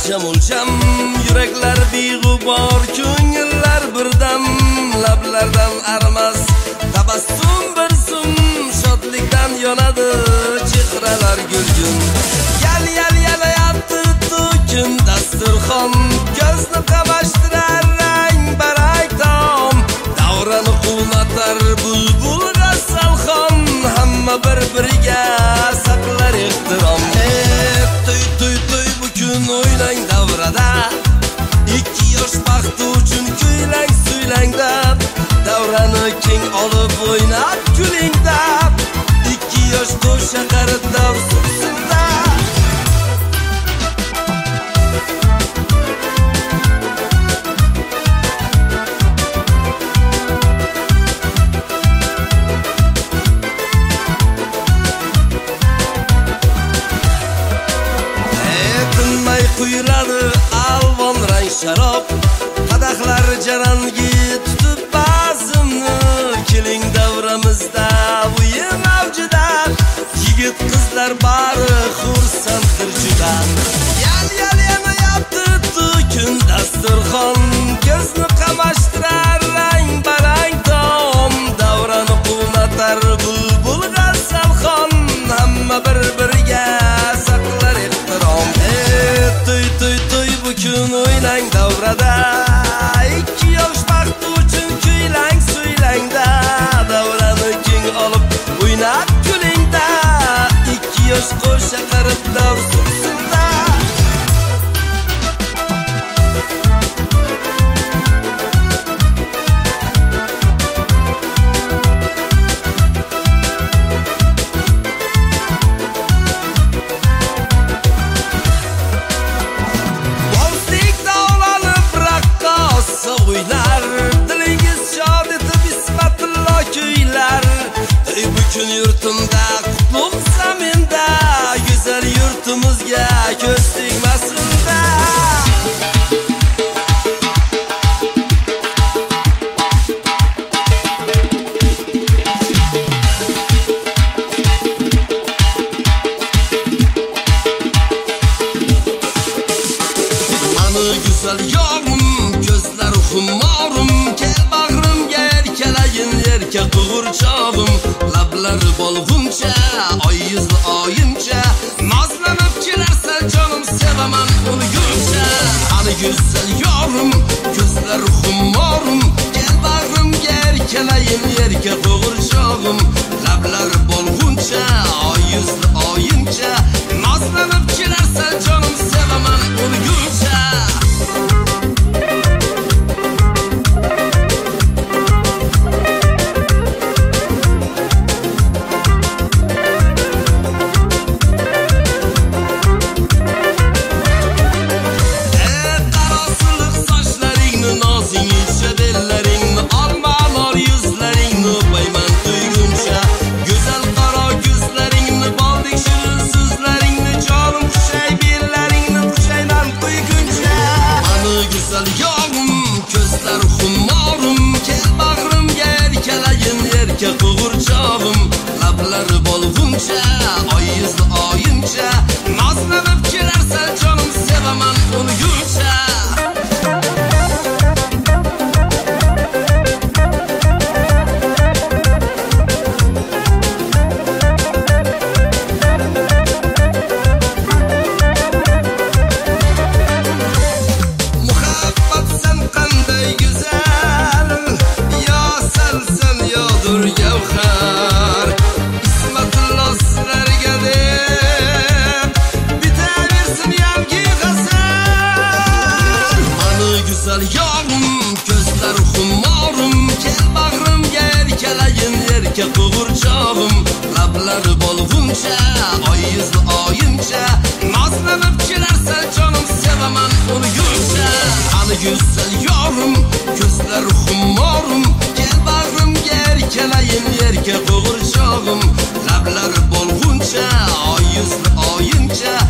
o'lcham yuraklar beg'ubor, ko'ngillar birdam, lablardan arimas tabassum bir zum, shodlikdan yonadi chehralar gulgun. Yal yalayapti to'kin dasturxon, ko'zni qamashtirar rang barang taom, davrani quvnatar bulbul rassalxon, hamma bir-biriga saqlar ehtirom. To'y bu kun o'ynang davrada, 2 yosh baxti uchun kuylang suylangda, davrani keng olib o'ynab kulingda, 2 yosh qo'sha qaritda sursinda. Quyiladi alvon rang sharob, qadahlar jarangi tutib bazmni, keling davramizda o'yin avjida, yigit qizlar bari xursanddir juda. Yal yanayapti to'kin dasturxon, ko'zni qamashtirar rang barang taom, davrani quvnatar bulbul rassalxon, hamma bir-biriga saqlar ehtirom. To'y bu kun o'ynang davrada, 2 yosh baxti uchun kuylang suylangda, davrani keng olib o'ynab kulingda, 2 yosh qo'sha qaritda sursinda. Dilingiz shod etib ismatullo kuylar, butun yurtimda qutlug' zaminda, go'zal yurtimizga ko'z tegmasinda. Mani go'zal yorim, ko'zlari xumorim, kel bag'rimga erkalayin erka qo'g'irchog'im, lablari bolg'uncha, oy yuzli oyimcha, nozlanib kelarsan jonim, sevaman o'lguncha. Ani go'zal yorim, ko'zlari xumorim, kel bag'rimga erkalayin erka qo'g'irchog'im, lablari bolg'uncha, oy yuzli oyimcha, nozlanib kelarsan jonim, sevaman o'lguncha. Qo'g'irchog'im, lablari bolg'uncha, oy yuzli oyimcha, nozlanib kelarsan jonim, sevaman o'lguncha. Muhabbat sen qanday go'zal, yo salsan yodur gavhar, ismatullo sizlarga deb bitaversin yangi g'azal. Mani go'zal yorim, ko'zlari xumorim, kel bag'rimga erkalayin erka qo'g'irchog'im, lablari bolg'uncha, oy yuzli oyimcha, nozlanib kelarsan jonim, sevaman o'lguncha. Ani go'zal yorim, ko'zlari xumorim, kel bag'rimga erkalayin erka qo'g'irchog'im, lablari bolg'uncha, oy yuzli oyimcha,